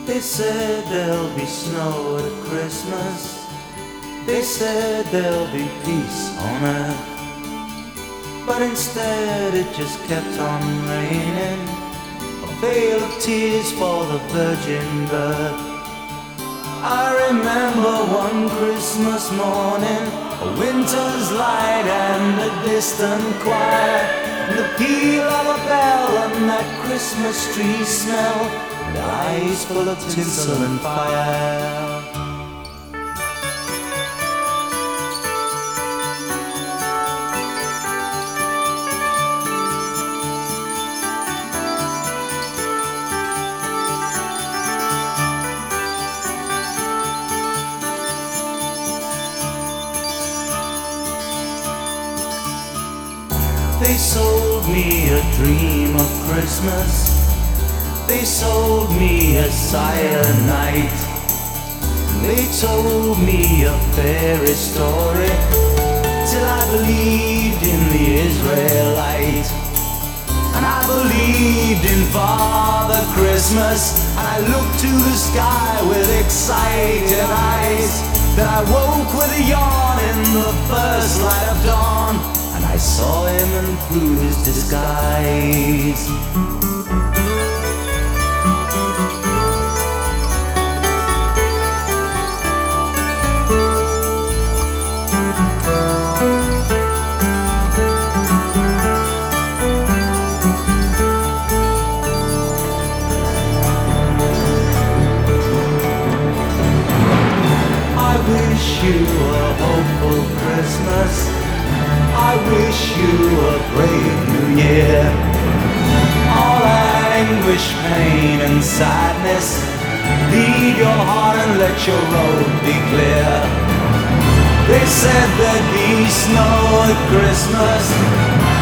They said there'll be snow at Christmas. They said there'll be peace on earth. But instead it just kept on raining, a veil of tears for the virgin birth. I remember one Christmas morning, a winter's light and a distant choir, and the peal of a bell and that Christmas tree smell, and eyes full of tinsel and fire. They sold me a dream of Christmas. They sold me a silent night. They told me a fairy story till I believed in the Israelite. And I believed in Father Christmas, and I looked to the sky with excited eyes. Then I woke with a yawn in the first light of dawn, and I saw him and through his disguise. I wish you a hopeful Christmas. I wish you a brave new year. All anguish, pain and sadness, leave your heart and let your road be clear. They said there'd be snow at Christmas.